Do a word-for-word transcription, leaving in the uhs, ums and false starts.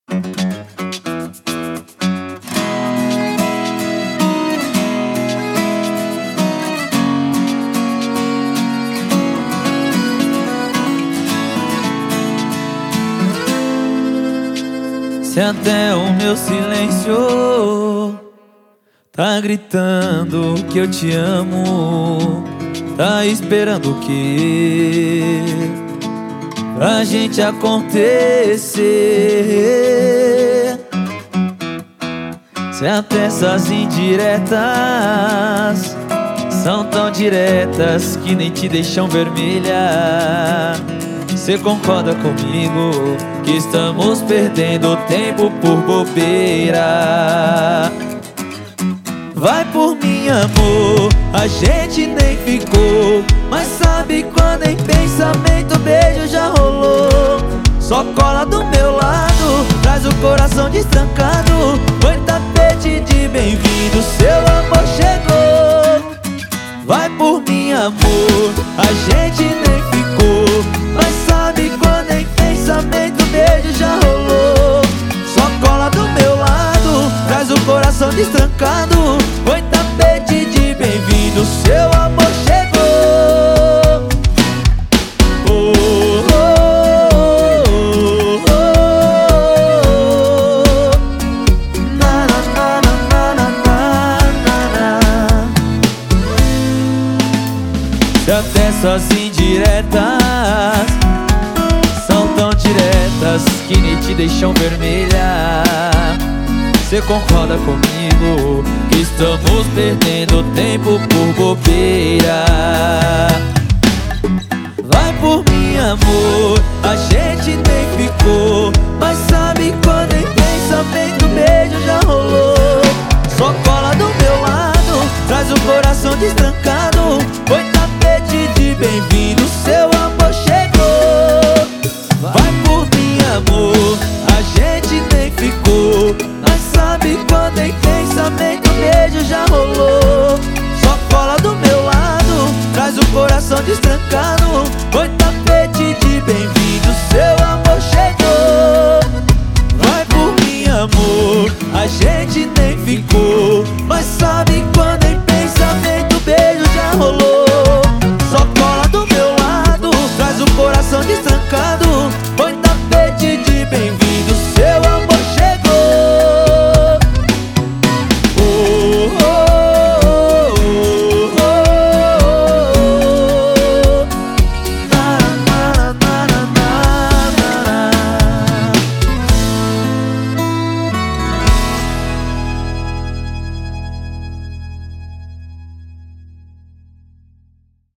Se até o meu silêncio tá gritando que eu te amo, tá esperando o quê pra gente acontecer? Se até essas indiretas são tão diretas que nem te deixam vermelha, cê concorda comigo que estamos perdendo tempo por bobeira? Vai por mim, amor, a gente nem ficou, mas sabe quando em pensamento o beijo já rolou? Só cola do meu lado, traz o coração destrancado, põe tapete de bem-vindo, seu amor chegou. Vai por mim, amor, a gente nem ficou, mas sabe quando em pensamento o beijo já rolou? Só cola do meu lado, traz o coração destrancado, põe tapete de bem-vindo, seu amor chegou. Oh, oh, oh, oh, oh. Na, na, na, na, na, na, na. Se até essas indiretas são tão diretas que nem te deixam vermelha, cê concorda comigo que estamos perdendo tempo por bobeira? Vai por mim, amor, a gente nem ficou, mas sabe quando em pensamento o beijo já rolou? Só cola do meu lado, traz o coração destrancado,